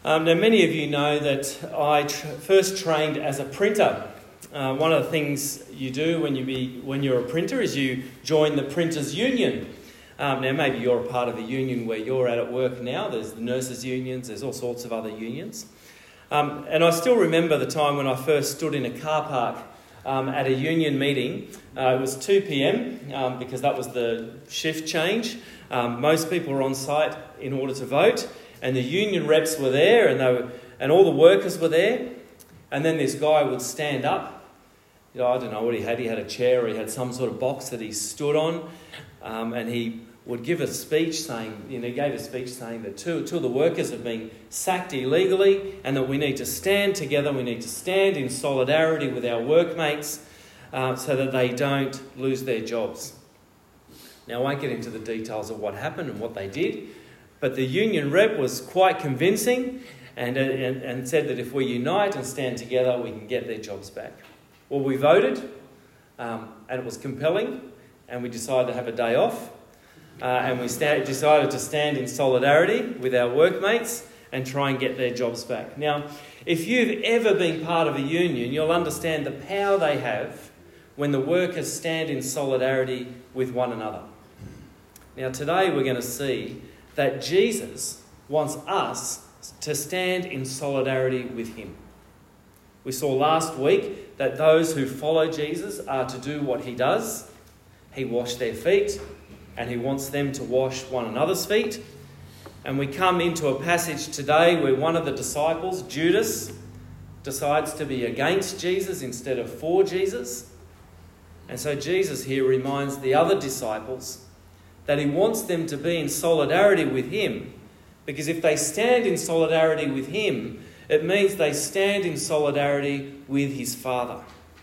Now, many of you know that I first trained as a printer. One of the things you do when you're a printer is you join the Printers Union. Now, maybe you're a part of a union where you're at work now. There's the nurses' unions. There's all sorts of other unions. And I still remember the time when I first stood in a car park at a union meeting. It was 2 p.m. Because that was the shift change. Most people were on site in order to vote. And the union reps were there, and all the workers were there. And then this guy would stand up. I don't know what he had. He had a chair, or he had some sort of box that he stood on, and he would give a speech saying, he gave a speech saying that two of the workers have been sacked illegally, and that we need to stand together. We need to stand in solidarity with our workmates, so that they don't lose their jobs. Now, I won't get into the details of what happened and what they did. But the union rep was quite convincing and said that if we unite and stand together, we can get their jobs back. Well, we voted, and it was compelling, and we decided to have a day off, and we decided to stand in solidarity with our workmates and try and get their jobs back. Now, if you've ever been part of a union, you'll understand the power they have when the workers stand in solidarity with one another. Now, today we're going to see that Jesus wants us to stand in solidarity with him. We saw last week that those who follow Jesus are to do what he does. He washed their feet, and he wants them to wash one another's feet. And we come into a passage today where one of the disciples, Judas, decides to be against Jesus instead of for Jesus. And so Jesus here reminds the other disciples that he wants them to be in solidarity with him, because if they stand in solidarity with him, it means they stand in solidarity with his Father.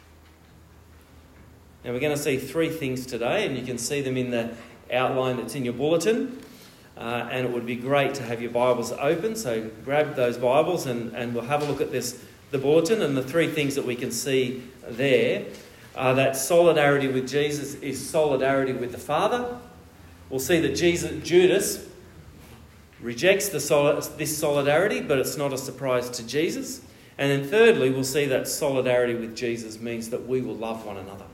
Now, we're going to see three things today, and you can see them in the outline that's in your bulletin. And it would be great to have your Bibles open, so grab those Bibles and we'll have a look at the bulletin. And the three things that we can see there are that solidarity with Jesus is solidarity with the Father. We'll see that Judas rejects this solidarity, but it's not a surprise to Jesus. And then thirdly, we'll see that solidarity with Jesus means that we will love one another.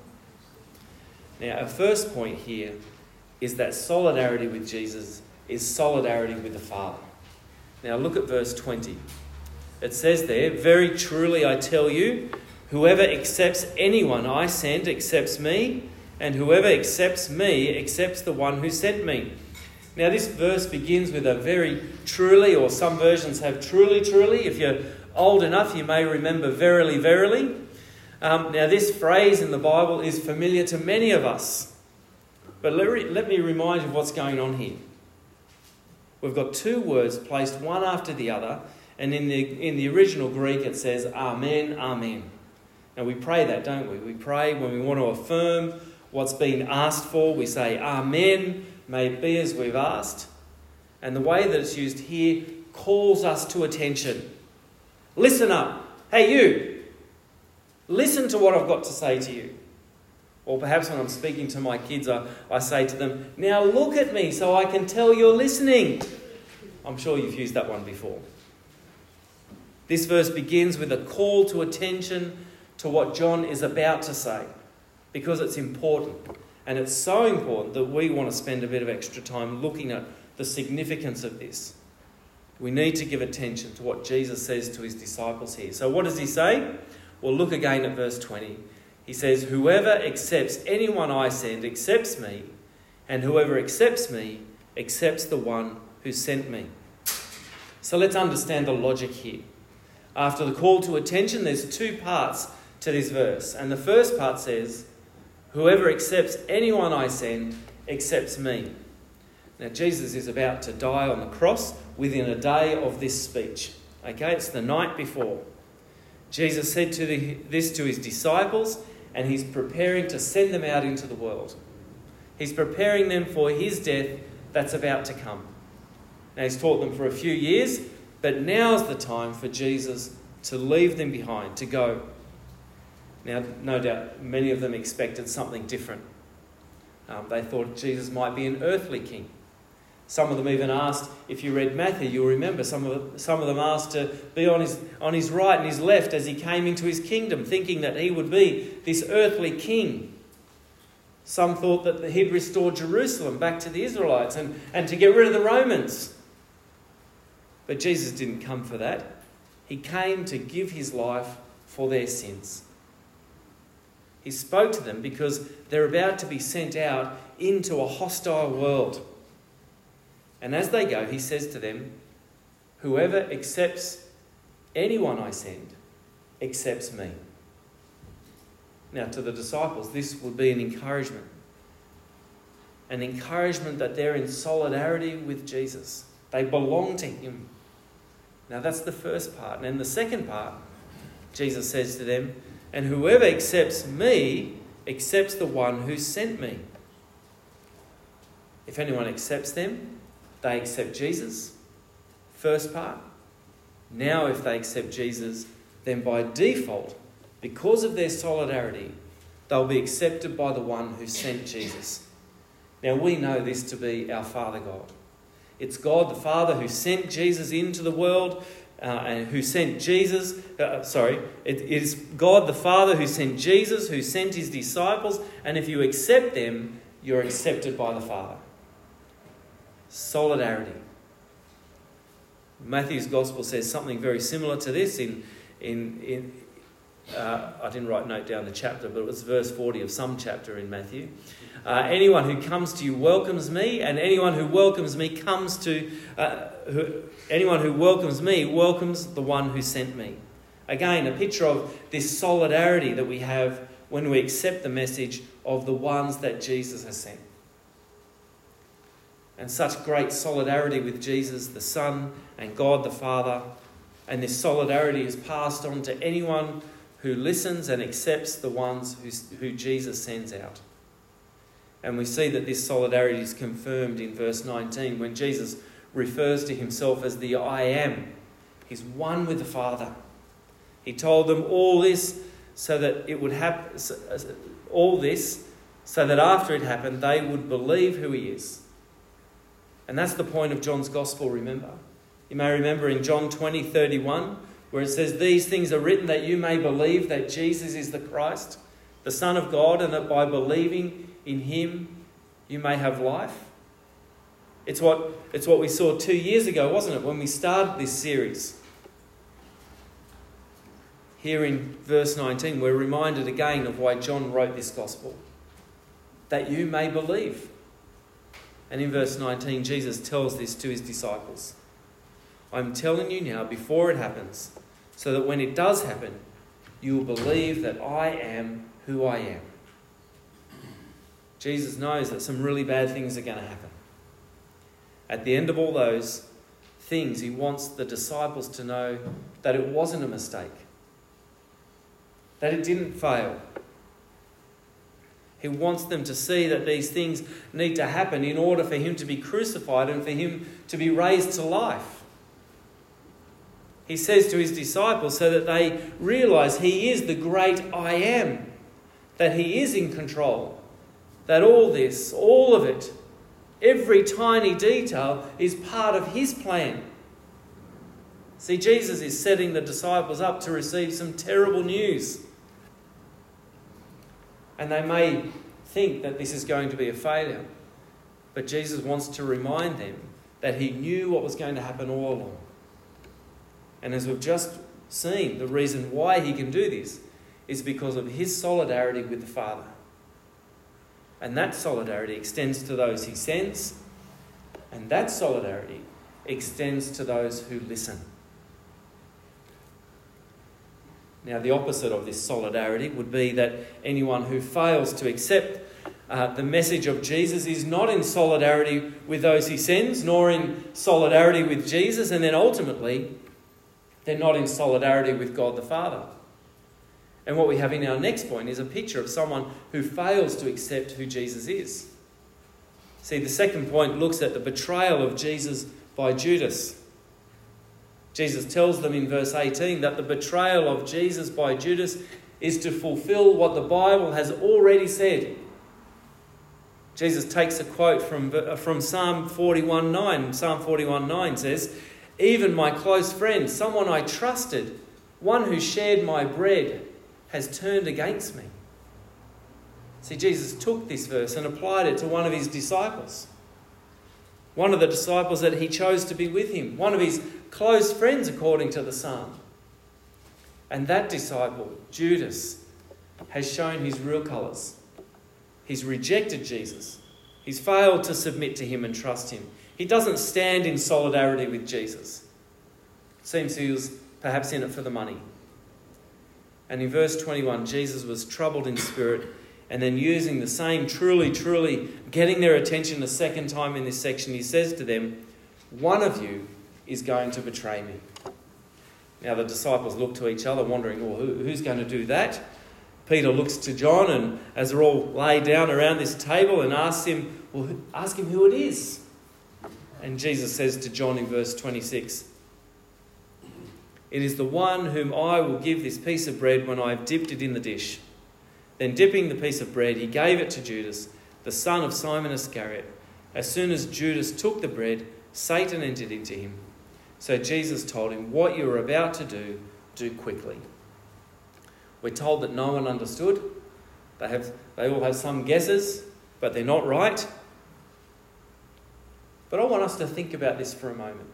Now, our first point here is that solidarity with Jesus is solidarity with the Father. Now, look at verse 20. It says there, "Very truly I tell you, whoever accepts anyone I send accepts me, and whoever accepts me accepts the one who sent me." Now, this verse begins with a very truly, or some versions have truly, truly. If you're old enough, you may remember verily, verily. Now, this phrase in the Bible is familiar to many of us. But let me remind you of what's going on here. We've got two words placed one after the other, and in the original Greek it says, Amen, Amen. Now, we pray that, don't we? We pray when we want to affirm what's been asked for. We say, Amen, may it be as we've asked. And the way that it's used here calls us to attention. Listen up. Hey, you. Listen to what I've got to say to you. Or perhaps when I'm speaking to my kids, I say to them, now look at me so I can tell you're listening. I'm sure you've used that one before. This verse begins with a call to attention to what John is about to say, because it's important. And it's so important that we want to spend a bit of extra time looking at the significance of this. We need to give attention to what Jesus says to his disciples here. So what does he say? Well, look again at verse 20. He says, "Whoever accepts anyone I send accepts me, and whoever accepts me accepts the one who sent me." So let's understand the logic here. After the call to attention, there's two parts to this verse. And the first part says, "Whoever accepts anyone I send accepts me." Now, Jesus is about to die on the cross within a day of this speech. Okay, it's the night before. Jesus said this to his disciples, and he's preparing to send them out into the world. He's preparing them for his death that's about to come. Now, he's taught them for a few years, but now's the time for Jesus to leave them behind, to go. Now, no doubt, many of them expected something different. They thought Jesus might be an earthly king. Some of them even asked, if you read Matthew, you'll remember some of them asked to be on his right and his left as he came into his kingdom, thinking that he would be this earthly king. Some thought that he'd restore Jerusalem back to the Israelites and to get rid of the Romans. But Jesus didn't come for that. He came to give his life for their sins. He spoke to them because they're about to be sent out into a hostile world. And as they go, he says to them, whoever accepts anyone I send accepts me. Now, to the disciples, this would be an encouragement. An encouragement that they're in solidarity with Jesus. They belong to him. Now, that's the first part. And then the second part, Jesus says to them, and whoever accepts me accepts the one who sent me. If anyone accepts them, they accept Jesus. First part. Now, if they accept Jesus, then by default, because of their solidarity, they'll be accepted by the one who sent Jesus. Now, we know this to be our Father God. It's God the Father who sent Jesus into the world and who sent Jesus. It is God the Father who sent Jesus, who sent his disciples. And if you accept them, you're accepted by the Father. Solidarity. Matthew's Gospel says something very similar to this in I didn't write note down the chapter, but it was verse 40 of some chapter in Matthew. Anyone who comes to you welcomes me, and anyone who welcomes me anyone who welcomes me welcomes the one who sent me. Again, a picture of this solidarity that we have when we accept the message of the ones that Jesus has sent. And such great solidarity with Jesus, the Son, and God the Father. And this solidarity is passed on to anyone who listens and accepts the ones who Jesus sends out. And we see that this solidarity is confirmed in verse 19 when Jesus refers to himself as the I am. He's one with the Father. He told them all this so that it would happen, all this so that after it happened they would believe who he is. And that's the point of John's Gospel, remember. You may remember in John 20:31, where it says, these things are written that you may believe that Jesus is the Christ, the Son of God, and that by believing in him you may have life. It's what we saw 2 years ago, wasn't it, when we started this series. Here in verse 19, we're reminded again of why John wrote this Gospel. That you may believe. And in verse 19, Jesus tells this to his disciples. I'm telling you now before it happens, so that when it does happen, you will believe that I am who I am. Jesus knows that some really bad things are going to happen. At the end of all those things, he wants the disciples to know that it wasn't a mistake, that it didn't fail. He wants them to see that these things need to happen in order for him to be crucified and for him to be raised to life. He says to his disciples so that they realise he is the great I am, that he is in control, that all this, all of it, every tiny detail is part of his plan. See, Jesus is setting the disciples up to receive some terrible news. And they may think that this is going to be a failure. But Jesus wants to remind them that he knew what was going to happen all along. And as we've just seen, the reason why he can do this is because of his solidarity with the Father. And that solidarity extends to those he sends, and that solidarity extends to those who listen. Now, the opposite of this solidarity would be that anyone who fails to accept the message of Jesus is not in solidarity with those he sends, nor in solidarity with Jesus, and then ultimately, they're not in solidarity with God the Father. And what we have in our next point is a picture of someone who fails to accept who Jesus is. See, the second point looks at the betrayal of Jesus by Judas. Jesus tells them in verse 18 that the betrayal of Jesus by Judas is to fulfill what the Bible has already said. Jesus takes a quote from Psalm 41:9. Psalm 41:9 says, "Even my close friend, someone I trusted, one who shared my bread, has turned against me." See, Jesus took this verse and applied it to one of his disciples. One of the disciples that he chose to be with him. One of his close friends, according to the psalm. And that disciple, Judas, has shown his real colours. He's rejected Jesus. He's failed to submit to him and trust him. He doesn't stand in solidarity with Jesus. Seems he was perhaps in it for the money. And in verse 21, Jesus was troubled in spirit, and then using the same truly, getting their attention a second time in this section, he says to them, "One of you is going to betray me." Now the disciples look to each other, wondering, well, who's going to do that? Peter looks to John, and as they're all laid down around this table, and asks him who it is. And Jesus says to John in verse 26, "It is the one whom I will give this piece of bread when I have dipped it in the dish." Then dipping the piece of bread, he gave it to Judas, the son of Simon Iscariot. As soon as Judas took the bread, Satan entered into him. So Jesus told him, "What you are about to do, do quickly." We're told that no one understood. They all have some guesses, but they're not right. But I want us to think about this for a moment.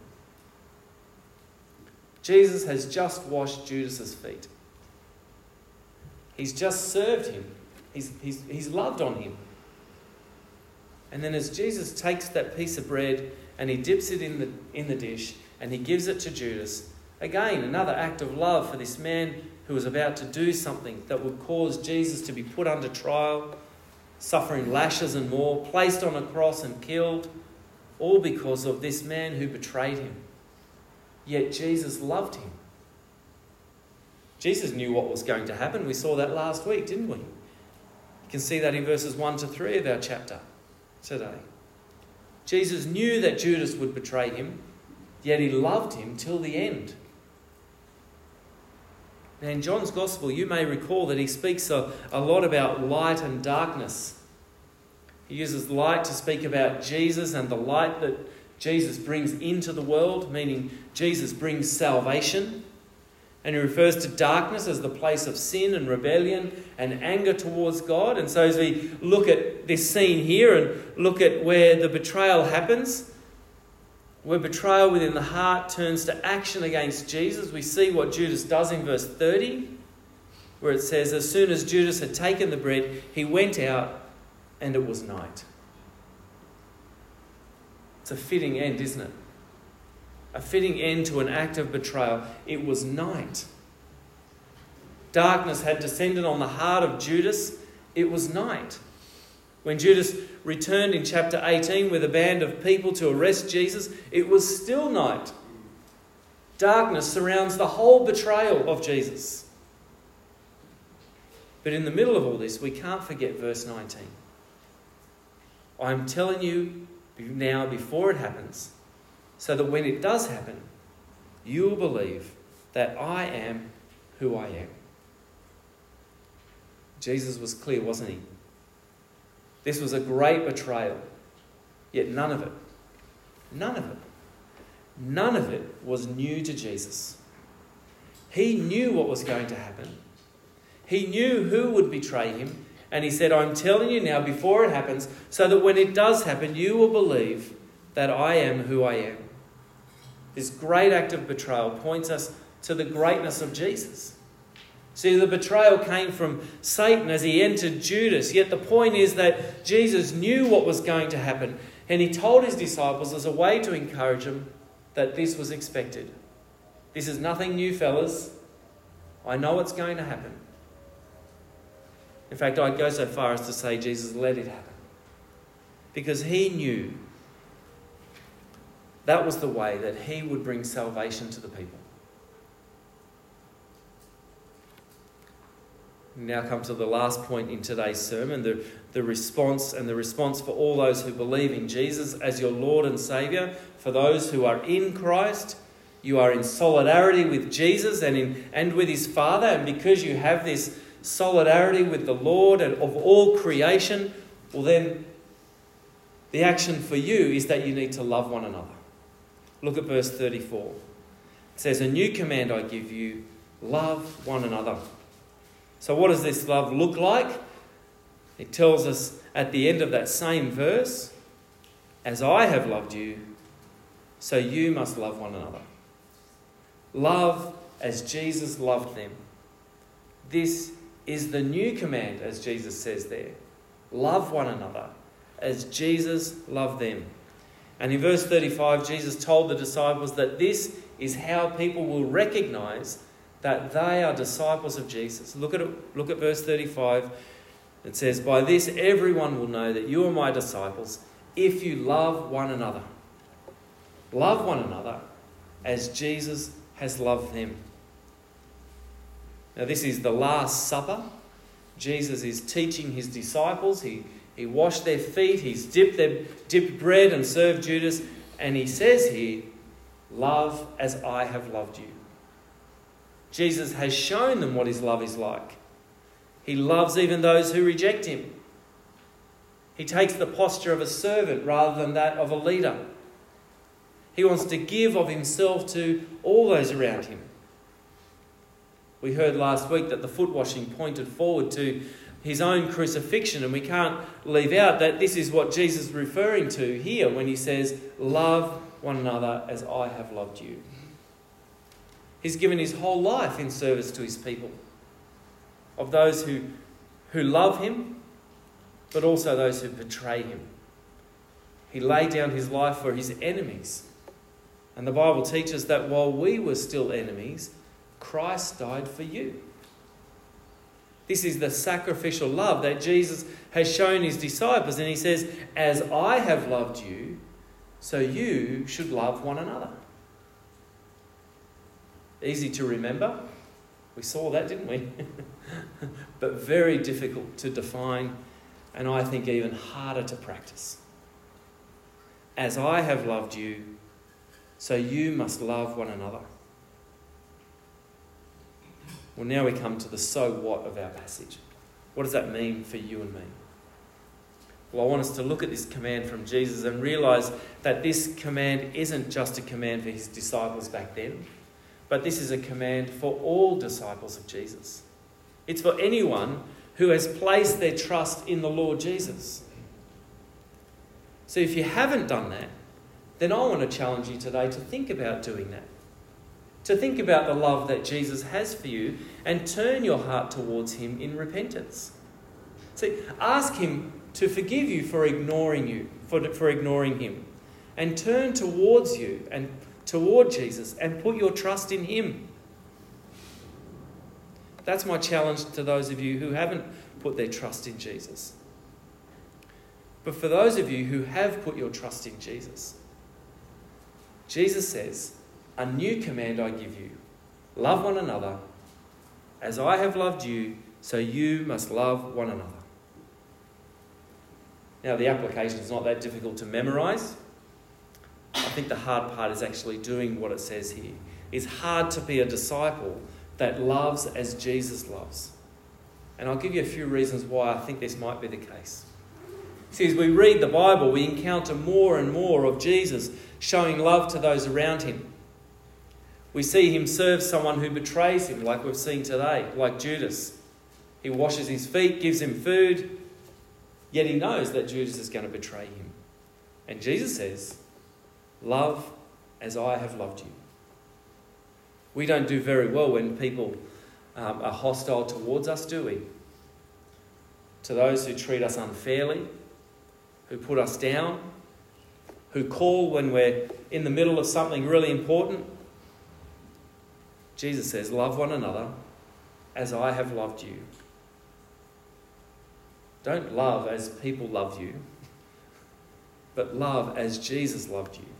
Jesus has just washed Judas's feet. He's just served him. He's loved on him. And then as Jesus takes that piece of bread and he dips it in the dish and he gives it to Judas, again, another act of love for this man who was about to do something that would cause Jesus to be put under trial, suffering lashes and more, placed on a cross and killed, all because of this man who betrayed him. Yet Jesus loved him. Jesus knew what was going to happen. We saw that last week, didn't we? You can see that in verses 1 to 3 of our chapter today. Jesus knew that Judas would betray him, yet he loved him till the end. Now in John's Gospel, you may recall that he speaks a lot about light and darkness. He uses light to speak about Jesus and the light that Jesus brings into the world, meaning Jesus brings salvation. And he refers to darkness as the place of sin and rebellion and anger towards God. And so as we look at this scene here and look at where the betrayal happens, where betrayal within the heart turns to action against Jesus, we see what Judas does in verse 30, where it says, "As soon as Judas had taken the bread, he went out, and it was night." It's a fitting end, isn't it? A fitting end to an act of betrayal. It was night. Darkness had descended on the heart of Judas. It was night. When Judas returned in chapter 18 with a band of people to arrest Jesus, it was still night. Darkness surrounds the whole betrayal of Jesus. But in the middle of all this, we can't forget verse 19. "I'm telling you now before it happens, so that when it does happen, you will believe that I am who I am." Jesus was clear, wasn't he? This was a great betrayal, yet none of it was new to Jesus. He knew what was going to happen. He knew who would betray him. And he said, "I'm telling you now before it happens, so that when it does happen, you will believe that I am who I am." This great act of betrayal points us to the greatness of Jesus. See, the betrayal came from Satan as he entered Judas. Yet the point is that Jesus knew what was going to happen. And he told his disciples as a way to encourage them that this was expected. This is nothing new, fellas. I know what's going to happen. In fact, I'd go so far as to say Jesus let it happen. Because he knew that was the way that he would bring salvation to the people. We now come to the last point in today's sermon, the response for all those who believe in Jesus as your Lord and Saviour. For those who are in Christ, you are in solidarity with Jesus and with his Father, and because you have this solidarity with the Lord and of all creation, well then The action for you is that you need to love one another. Look at verse 34. It says, "A new command I give you, love one another." So what does this love look like? It tells us at the end of that same verse, "As I have loved you, so you must love one another." Love as Jesus loved them. This is the new command, as Jesus says there. Love one another as Jesus loved them. And in verse 35, Jesus told the disciples that this is how people will recognise that they are disciples of Jesus. Look at verse 35. It says, "By this everyone will know that you are my disciples if you love one another." Love one another as Jesus has loved them. Now this is the Last Supper. Jesus is teaching his disciples. He washed their feet. He's dipped bread and served Judas. And he says here, "Love as I have loved you." Jesus has shown them what his love is like. He loves even those who reject him. He takes the posture of a servant rather than that of a leader. He wants to give of himself to all those around him. We heard last week that the foot washing pointed forward to his own crucifixion, and we can't leave out that this is what Jesus is referring to here when he says, "Love one another as I have loved you." He's given his whole life in service to his people, of those who love him, but also those who betray him. He laid down his life for his enemies. And the Bible teaches that while we were still enemies, Christ died for you. This is the sacrificial love that Jesus has shown his disciples. And he says, "As I have loved you, so you should love one another." Easy to remember. We saw that, didn't we? But very difficult to define, and I think even harder to practice. As I have loved you, so you must love one another. Well, now we come to the so what of our passage. What does that mean for you and me? Well, I want us to look at this command from Jesus and realise that this command isn't just a command for his disciples back then, but this is a command for all disciples of Jesus. It's for anyone who has placed their trust in the Lord Jesus. So if you haven't done that, then I want to challenge you today to think about doing that. To think about the love that Jesus has for you and turn your heart towards him in repentance. See, ask him to forgive you for ignoring him, and turn towards you and toward Jesus and put your trust in him. That's my challenge to those of you who haven't put their trust in Jesus. But for those of you who have put your trust in Jesus, Jesus says, "A new command I give you. Love one another. As I have loved you, so you must love one another." Now, the application is not that difficult to memorise. I think the hard part is actually doing what it says here. It's hard to be a disciple that loves as Jesus loves. And I'll give you a few reasons why I think this might be the case. See, as we read the Bible, we encounter more and more of Jesus showing love to those around him. We see him serve someone who betrays him, like we've seen today, like Judas. He washes his feet, gives him food, yet he knows that Judas is going to betray him. And Jesus says, "Love as I have loved you." We don't do very well when people are hostile towards us, do we? To those who treat us unfairly, who put us down, who call when we're in the middle of something really important. Jesus says, "Love one another as I have loved you." Don't love as people love you, but love as Jesus loved you.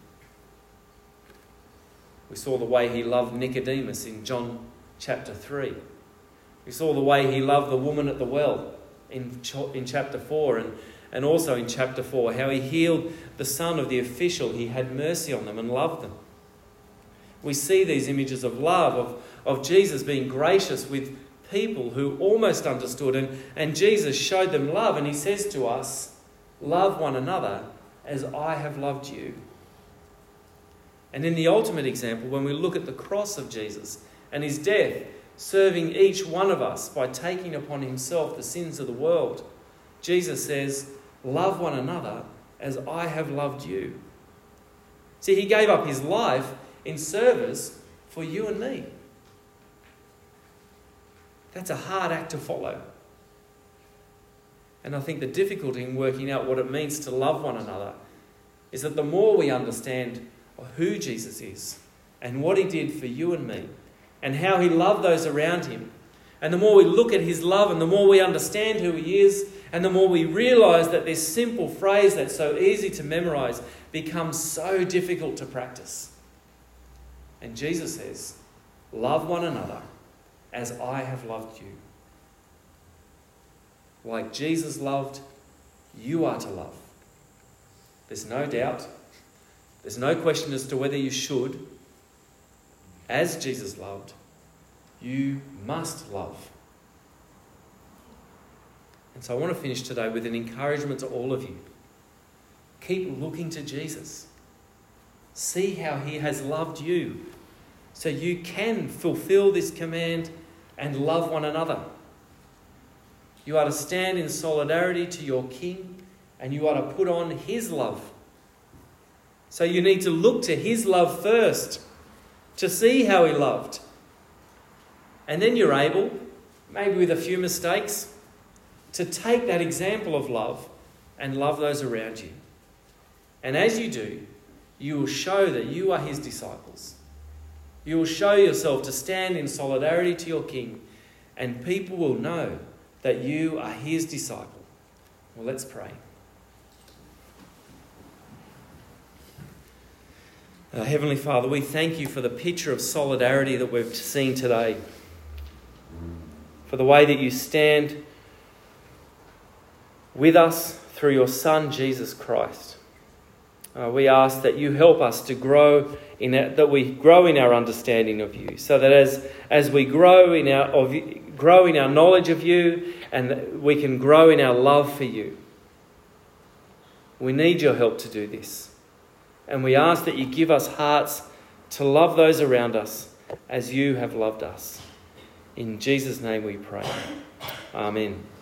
We saw the way he loved Nicodemus in John chapter 3. We saw the way he loved the woman at the well in chapter 4, and also in chapter 4, how he healed the son of the official. He had mercy on them and loved them. We see these images of love, of Jesus being gracious with people who almost understood, and Jesus showed them love, and he says to us, "Love one another as I have loved you. And in the ultimate example, when we look at the cross of Jesus and his death, serving each one of us by taking upon himself the sins of the world, Jesus says, love one another as I have loved you. See, he gave up his life in service for you and me. That's a hard act to follow. And I think the difficulty in working out what it means to love one another is that the more we understand who Jesus is and what he did for you and me and how he loved those around him, and the more we look at his love and the more we understand who he is, and the more we realise that this simple phrase that's so easy to memorise becomes so difficult to practice. And Jesus says, love one another as I have loved you. Like Jesus loved, you are to love. There's no doubt. There's no question as to whether you should. As Jesus loved, you must love. And so I want to finish today with an encouragement to all of you. Keep looking to Jesus. See how he has loved you so you can fulfill this command and love one another. You are to stand in solidarity to your King, and you are to put on his love. So you need to look to his love first to see how he loved. And then you're able, maybe with a few mistakes, to take that example of love and love those around you. And as you do, you will show that you are his disciples. You will show yourself to stand in solidarity to your King, and people will know that you are his disciple. Well, let's pray. Heavenly Father, we thank you for the picture of solidarity that we've seen today, for the way that you stand with us through your Son, Jesus Christ. We ask that you help us to grow that we grow in our understanding of you, so that as we grow in our knowledge of you, and we can grow in our love for you. We need your help to do this. And we ask that you give us hearts to love those around us as you have loved us. In Jesus' name we pray. Amen.